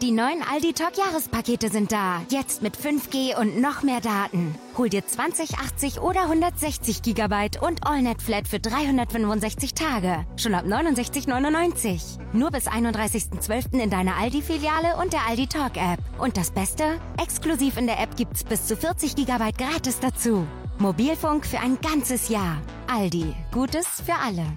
Die neuen Aldi Talk Jahrespakete sind da. Jetzt mit 5G und noch mehr Daten. Hol dir 20, 80 oder 160 GB und AllNet Flat für 365 Tage. Schon ab 69,99. Nur bis 31.12. in deiner Aldi-Filiale und der Aldi Talk App. Und das Beste? Exklusiv in der App gibt's bis zu 40 GB gratis dazu. Mobilfunk für ein ganzes Jahr. Aldi. Gutes für alle.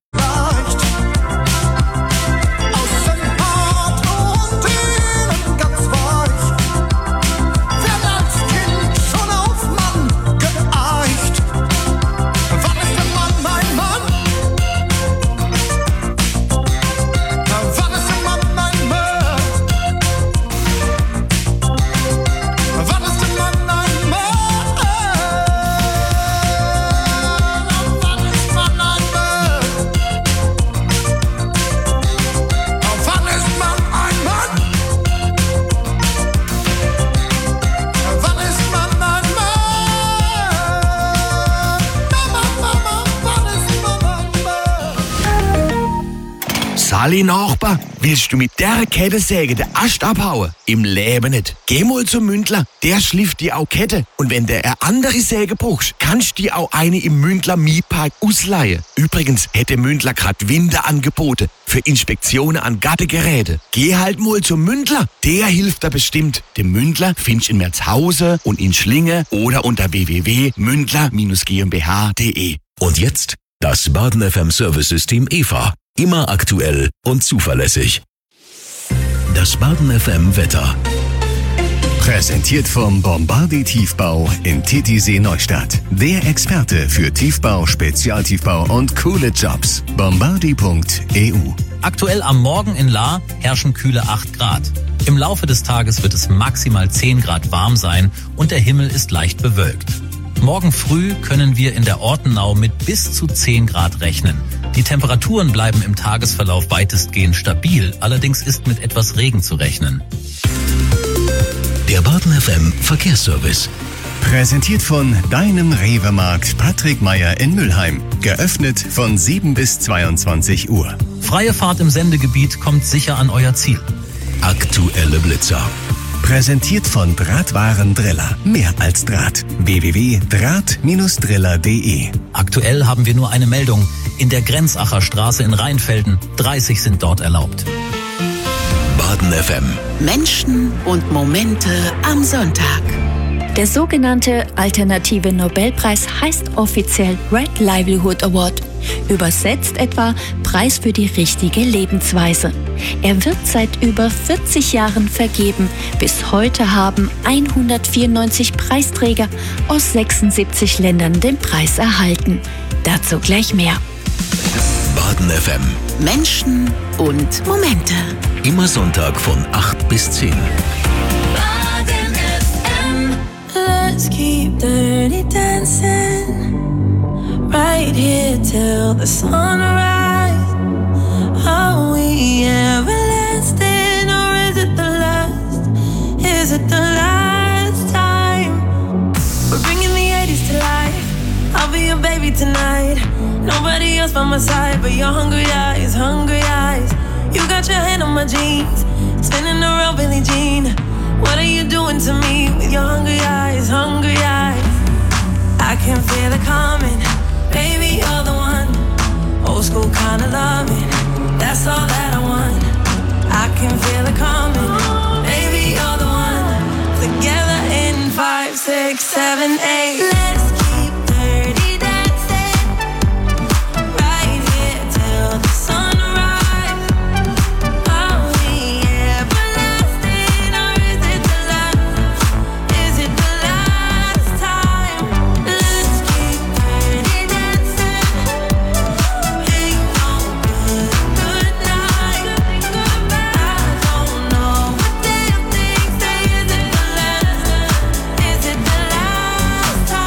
Sali Nachbar, willst du mit der Kettensäge den Ast abhauen? Im Leben nicht. Geh mal zum Mündler, der schlift die auch Kette. Und wenn der eine andere Säge brauchst, kannst du dir auch eine im Mündler Mietpark ausleihen. Übrigens hätte Mündler grad Winterangebote für Inspektionen an Gartengeräte. Geh halt mal zum Mündler, der hilft da bestimmt. Den Mündler findest du in Merzhausen und in Schlinge oder unter www.mündler-gmbh.de. Und jetzt das Baden FM Service System EVA. Immer aktuell und zuverlässig. Das Baden FM Wetter. Präsentiert vom Bombardier Tiefbau in Titisee Neustadt. Der Experte für Tiefbau, Spezialtiefbau und coole Jobs. Bombardier.eu. Aktuell am Morgen in Lahr herrschen kühle 8 Grad. Im Laufe des Tages wird es maximal 10 Grad warm sein und der Himmel ist leicht bewölkt. Morgen früh können wir in der Ortenau mit bis zu 10 Grad rechnen. Die Temperaturen bleiben im Tagesverlauf weitestgehend stabil, allerdings ist mit etwas Regen zu rechnen. Der Baden FM Verkehrsservice. Präsentiert von deinem Rewe-Markt Patrick Meyer in Mülheim. Geöffnet von 7 bis 22 Uhr. Freie Fahrt im Sendegebiet kommt sicher an euer Ziel. Aktuelle Blitzer. Präsentiert von Drahtwaren Driller. Mehr als Draht. www.draht-driller.de. Aktuell haben wir nur eine Meldung. In der Grenzacher Straße in Rheinfelden, 30 sind dort erlaubt. Baden FM. Menschen und Momente am Sonntag. Der sogenannte Alternative Nobelpreis heißt offiziell Right Livelihood Award. Übersetzt etwa Preis für die richtige Lebensweise. Er wird seit über 40 Jahren vergeben. Bis heute haben 194 Preisträger aus 76 Ländern den Preis erhalten. Dazu gleich mehr. Baden FM. Menschen und Momente. Immer Sonntag von 8 bis 10. Baden FM. Let's keep dirty dancing. Right here till the sunrise. Are we everlasting or is it the last? Is it the last time? We're bringing the 80s to life. I'll be your baby tonight. Nobody else by my side but your hungry eyes, hungry eyes. You got your hand on my jeans, spinning around Billie Jean. What are you doing to me with your hungry eyes, hungry eyes? I can feel it coming. Baby, you're the one. Old school kind of loving. That's all that I want. I can feel it coming. Baby, you're the one. Together in 5, 6, 7, 8. Let's keep dirty dancing. Right here till the sunrise. Are we everlasting or is it the last? Is it the last time? Let's keep dirty dancing. Ain't no good night. I don't know what damn thing say. Is it the last? Is it the last time?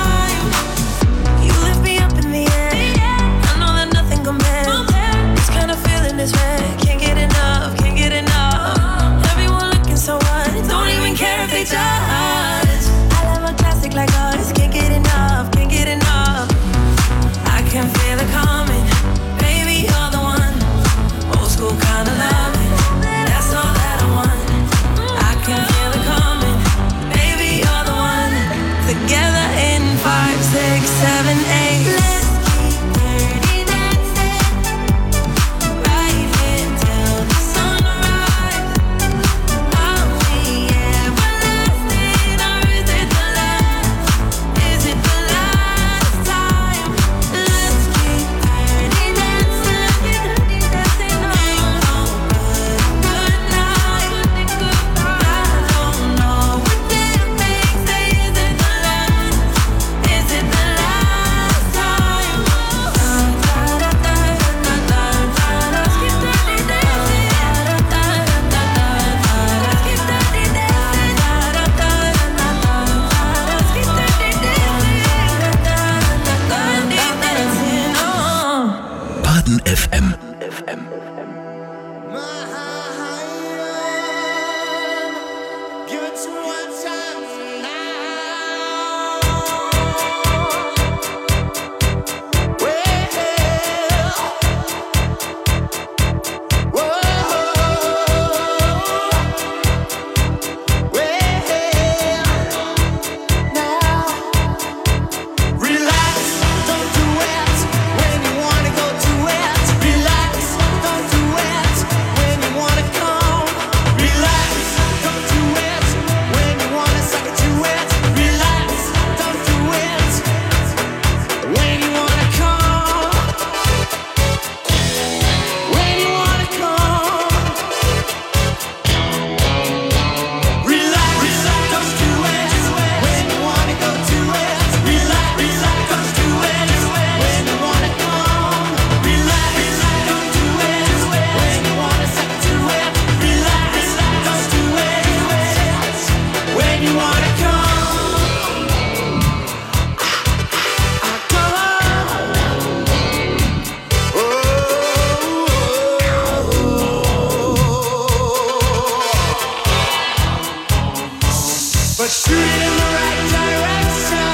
but shoot it in the right direction.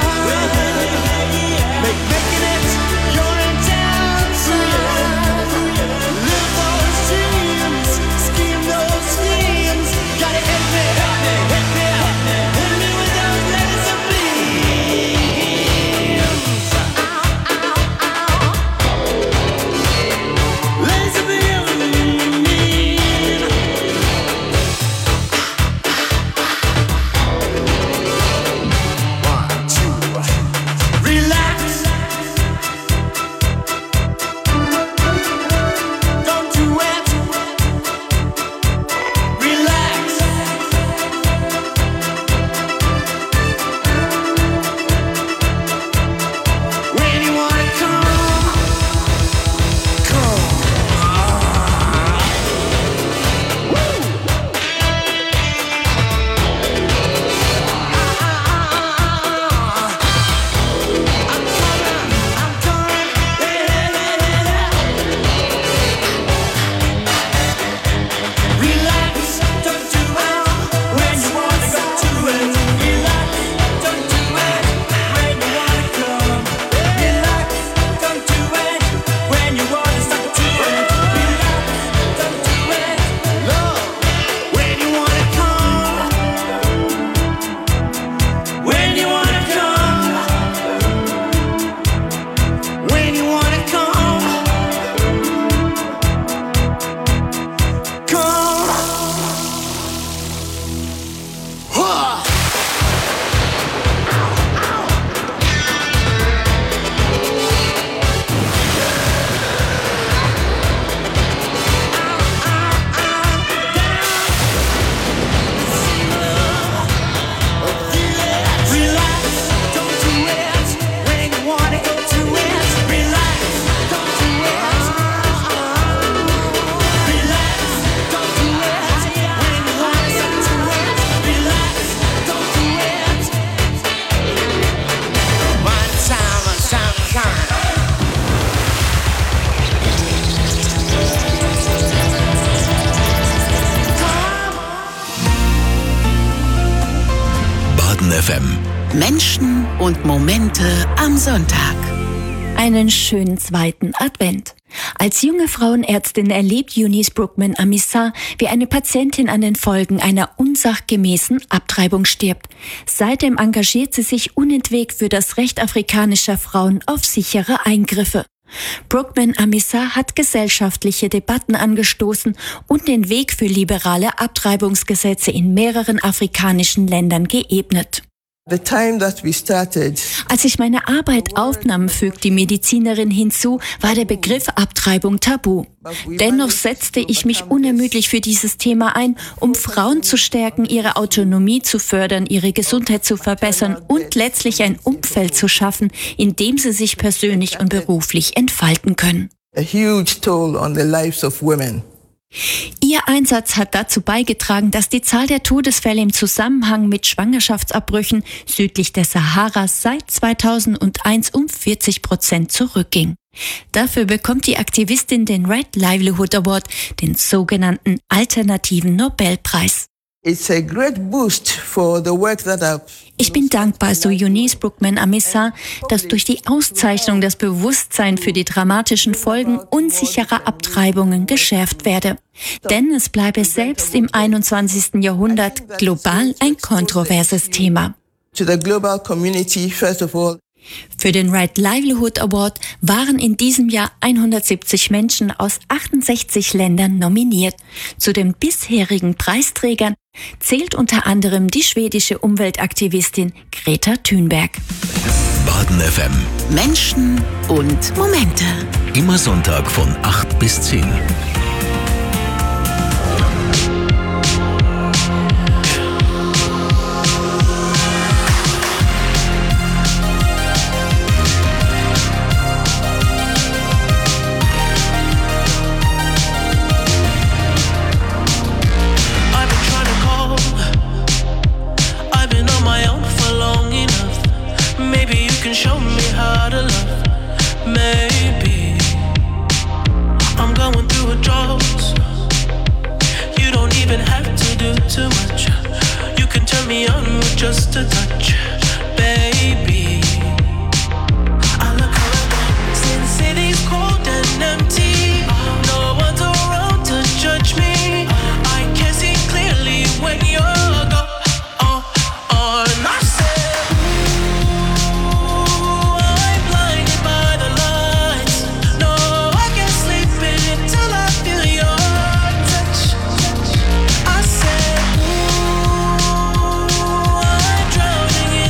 Making it your intention. Live those dreams, scheme those schemes. Gotta hit me with those laser beams. Laser beams. FM. Menschen und Momente am Sonntag. Einen schönen zweiten Advent. Als junge Frauenärztin erlebt Eunice Brookman Amissar, wie eine Patientin an den Folgen einer unsachgemäßen Abtreibung stirbt. Seitdem engagiert sie sich unentwegt für das Recht afrikanischer Frauen auf sichere Eingriffe. Brookman Amissar hat gesellschaftliche Debatten angestoßen und den Weg für liberale Abtreibungsgesetze in mehreren afrikanischen Ländern geebnet. Als ich meine Arbeit aufnahm, fügt die Medizinerin hinzu, war der Begriff Abtreibung tabu. Dennoch setzte ich mich unermüdlich für dieses Thema ein, um Frauen zu stärken, ihre Autonomie zu fördern, ihre Gesundheit zu verbessern und letztlich ein Umfeld zu schaffen, in dem sie sich persönlich und beruflich entfalten können. A huge toll on the lives of women. Ihr Einsatz hat dazu beigetragen, dass die Zahl der Todesfälle im Zusammenhang mit Schwangerschaftsabbrüchen südlich der Sahara seit 2001 um 40% zurückging. Dafür bekommt die Aktivistin den Right Livelihood Award, den sogenannten alternativen Nobelpreis. It's a great boost for the work that Ich bin dankbar, so Eunice Brookman Amissar, dass durch die Auszeichnung das Bewusstsein für die dramatischen Folgen unsicherer Abtreibungen geschärft werde. Denn es bleibe selbst im 21. Jahrhundert global ein kontroverses Thema. To the global community, first of all. Für den Right Livelihood Award waren in diesem Jahr 170 Menschen aus 68 Ländern nominiert. Zu den bisherigen Preisträgern zählt unter anderem die schwedische Umweltaktivistin Greta Thunberg. Baden FM. Menschen und Momente. Immer Sonntag von 8 bis 10. Show me how to love. Maybe I'm going through a drought. You don't even have to do too much. You can turn me on with just a touch, baby. I look around, since city's cold and empty, no one's around to judge me. I can see clearly when you're gone. I said, ooh, I'm blinded by the lights. No, I can't sleep until I feel your touch. I said, ooh, I'm drowning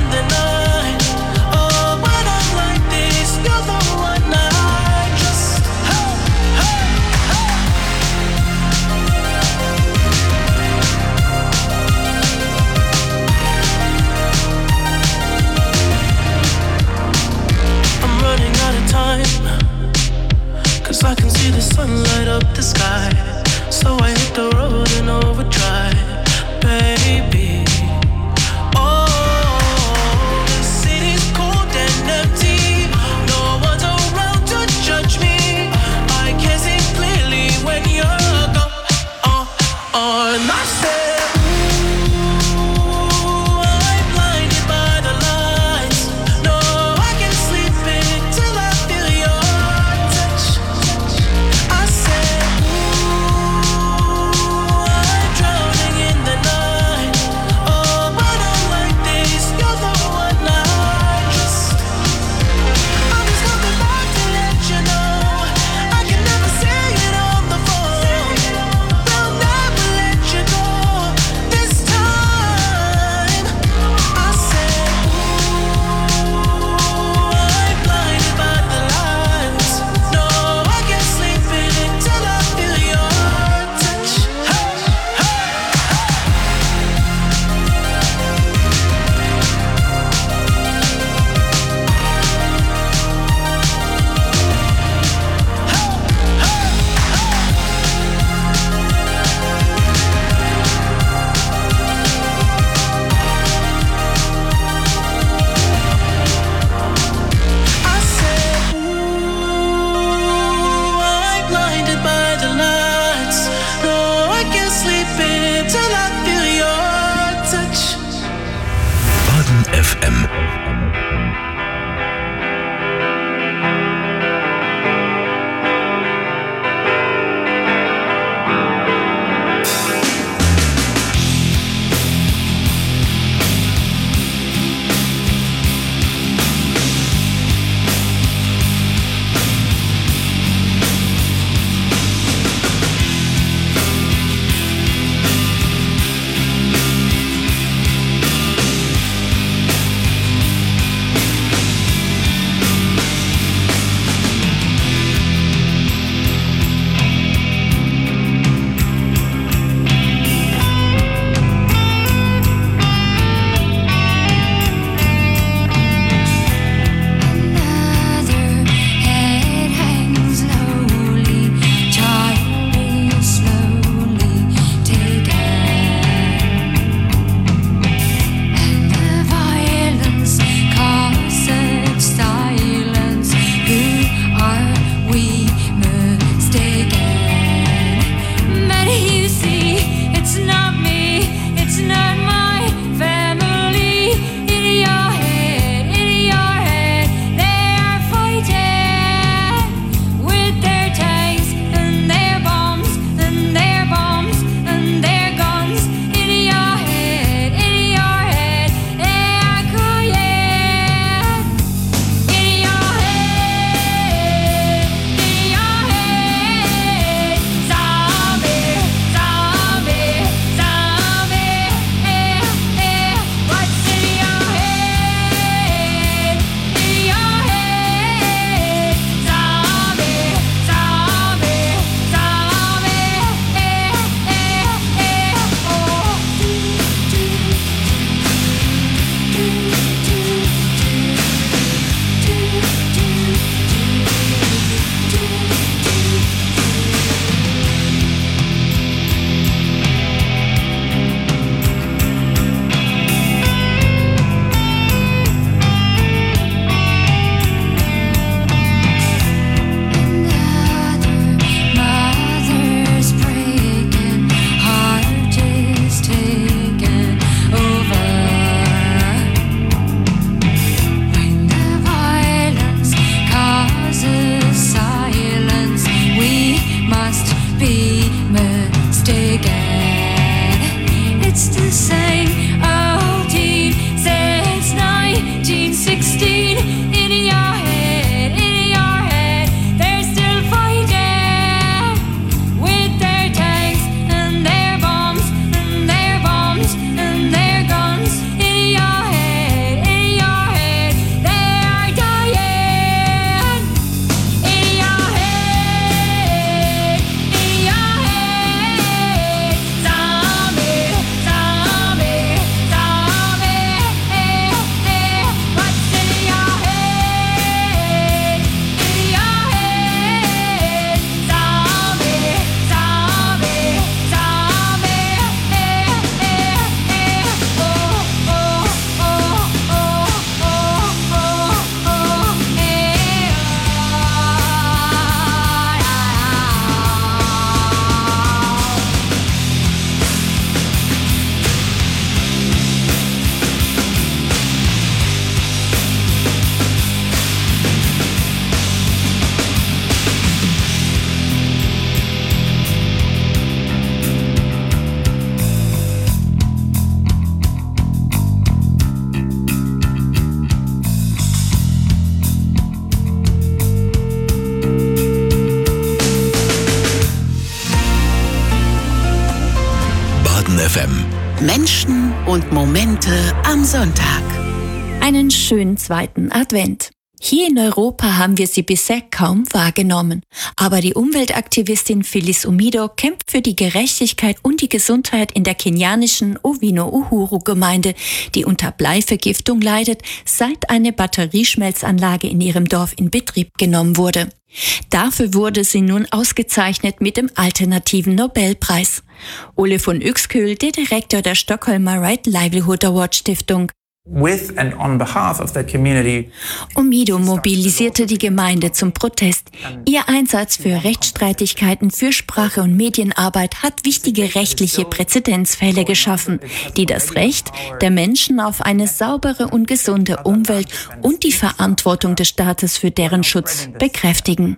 Menschen und Momente am Sonntag. Einen schönen zweiten Advent. Hier in Europa haben wir sie bisher kaum wahrgenommen. Aber die Umweltaktivistin Phyllis Omido kämpft für die Gerechtigkeit und die Gesundheit in der kenianischen Ovino Uhuru-Gemeinde, die unter Bleivergiftung leidet, seit eine Batterieschmelzanlage in ihrem Dorf in Betrieb genommen wurde. Dafür wurde sie nun ausgezeichnet mit dem alternativen Nobelpreis. Ole von Uexküll, der Direktor der Stockholmer Right Livelihood Award Stiftung. With and on behalf of the community. Omido mobilisierte die Gemeinde zum Protest. Ihr Einsatz für Rechtsstreitigkeiten, Fürsprache und Medienarbeit hat wichtige rechtliche Präzedenzfälle geschaffen, die das Recht der Menschen auf eine saubere und gesunde Umwelt und die Verantwortung des Staates für deren Schutz bekräftigen.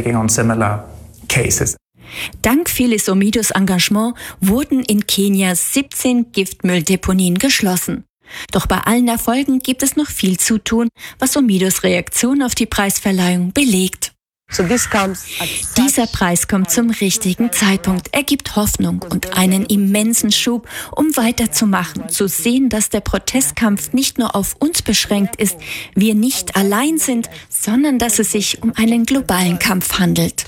Dank Phyllis Omidos Engagement wurden in Kenia 17 Giftmülldeponien geschlossen. Doch bei allen Erfolgen gibt es noch viel zu tun, was Omidos Reaktion auf die Preisverleihung belegt. Dieser Preis kommt zum richtigen Zeitpunkt. Er gibt Hoffnung und einen immensen Schub, um weiterzumachen, zu sehen, dass der Protestkampf nicht nur auf uns beschränkt ist, wir nicht allein sind, sondern dass es sich um einen globalen Kampf handelt.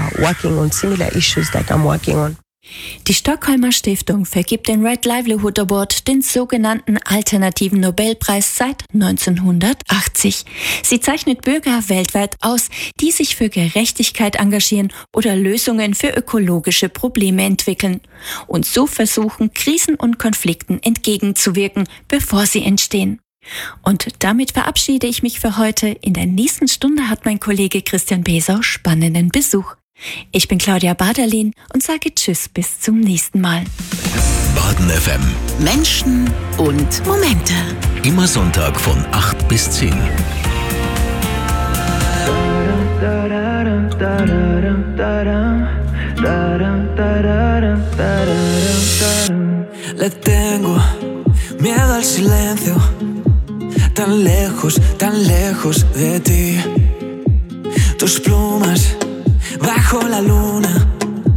Die Stockholmer Stiftung vergibt den Right Livelihood Award, den sogenannten alternativen Nobelpreis, seit 1980. Sie zeichnet Bürger weltweit aus, die sich für Gerechtigkeit engagieren oder Lösungen für ökologische Probleme entwickeln und so versuchen, Krisen und Konflikten entgegenzuwirken, bevor sie entstehen. Und damit verabschiede ich mich für heute. In der nächsten Stunde hat mein Kollege Christian Besau spannenden Besuch. Ich bin Claudia Baderlin und sage Tschüss, bis zum nächsten Mal. Baden FM. Menschen und Momente. Immer Sonntag von 8 bis 10. Le tengo miedo al silencio, tan lejos de ti. Tus plumas bajo la luna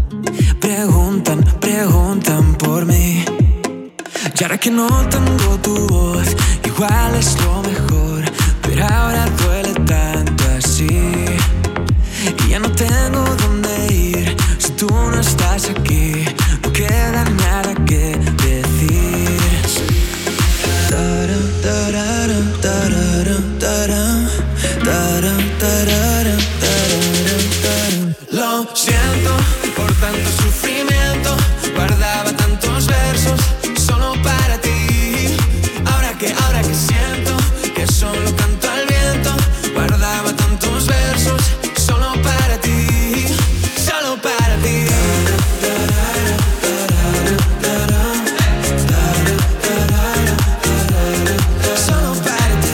preguntan por mí. Y ahora que no tengo tu voz, igual es lo mejor, pero ahora duele tanto así. Y ya no tengo dónde ir, si tú no estás aquí, no queda nada que decir. Tararam, tararam, tararam, tararam, tararam, tararam, tararam. Lo siento por tanto sufrimiento, guardaba tantos versos solo para ti. Ahora que siento que solo canto al viento, guardaba tantos versos solo para ti, solo para ti. Solo para ti.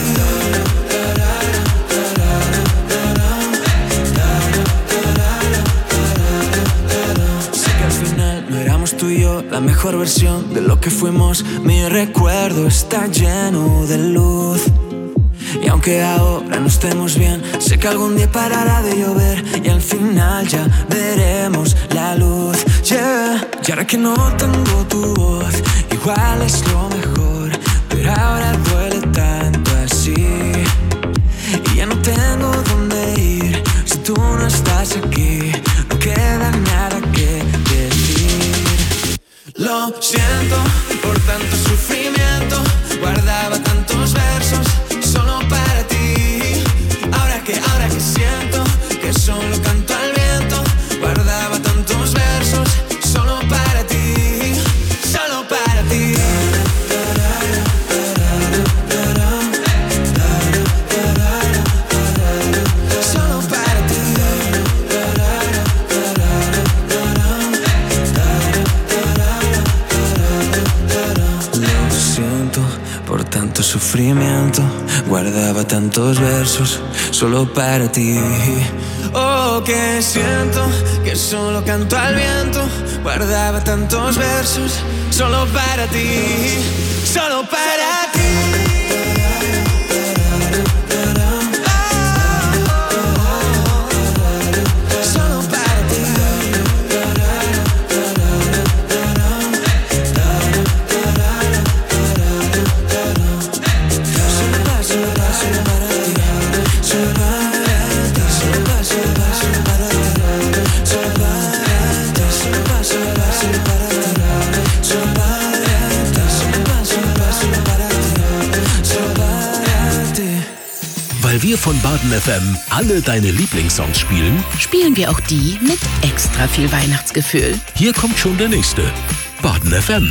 Sé que al final no éramos tú y yo la mejor versión de lo que fuimos. Mi recuerdo está lleno de luz. Y aunque ahora no estemos bien, sé que algún día parará de llover y al final ya veremos la luz, yeah. Y ahora que no tengo tu voz, igual es lo mejor, pero ahora duele tanto así. Y ya no tengo dónde ir, si tú no estás aquí, no queda nada que decir. Lo siento por tanto sufrimiento, guardaba tantos versos solo para ti. Ahora que siento que solo canto al viento, guardaba tantos versos solo para ti, solo para ti. Solo para ti. Lo siento por tanto sufrimiento, guardaba tantos versos solo para ti. Oh, que siento que solo canto al viento, guardaba tantos versos solo para ti, solo para ti. Solo para ti. wir von Baden FM alle deine Lieblingssongs spielen, Spielen wir auch die mit extra viel Weihnachtsgefühl. hier kommt schon der nächste. Baden FM.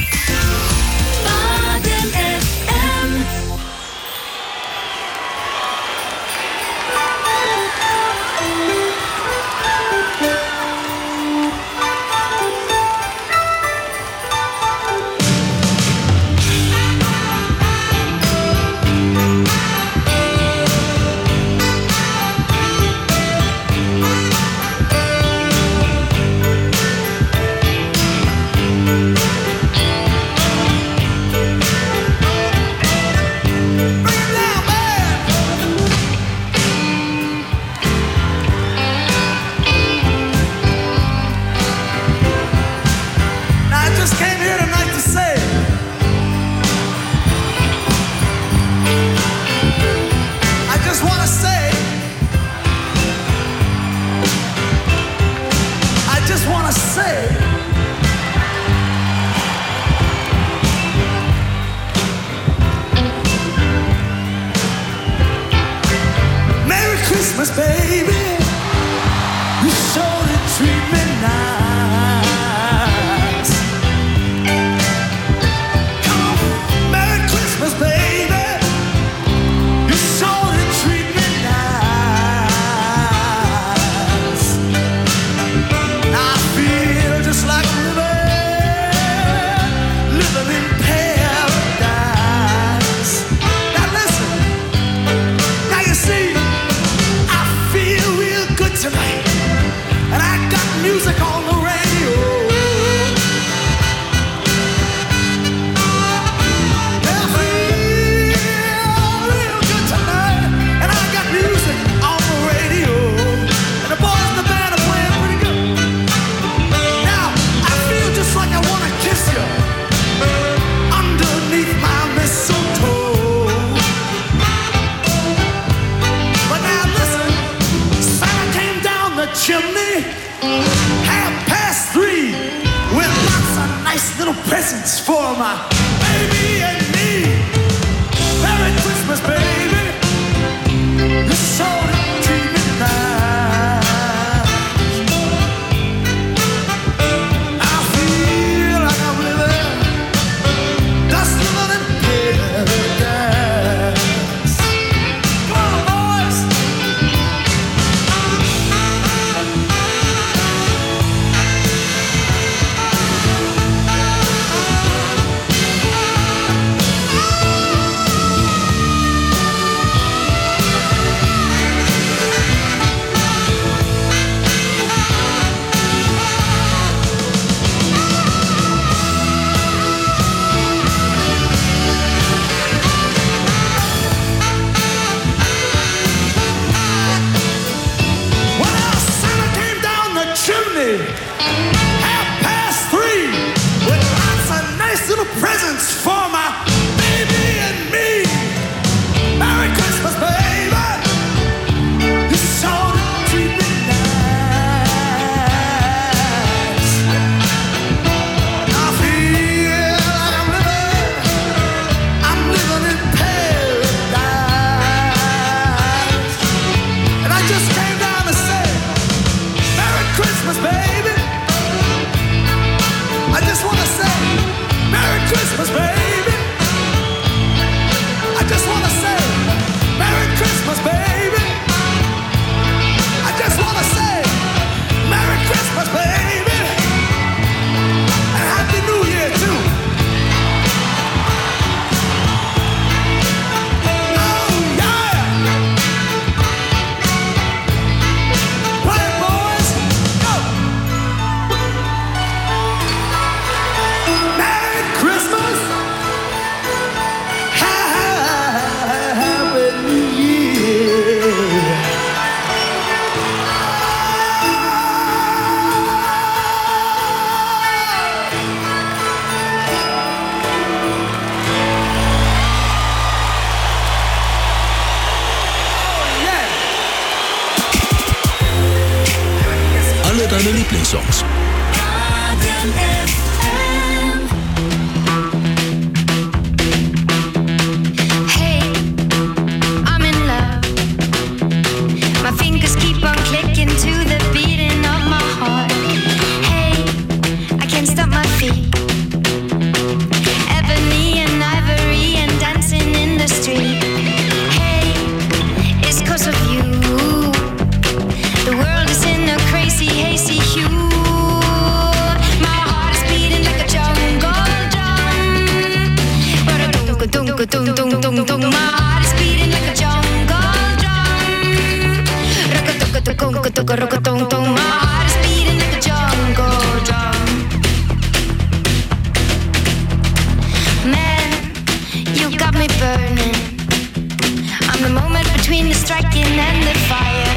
deine Lieblingssongs. Hey, I'm in love Rock-a-tung-tung-tung-tung. My heart is beating like a jungle drum. Rock-a-tung-tung-tung-tung. My heart is beating like a jungle drum. Man, you got me burning. I'm the moment between the striking and the fire.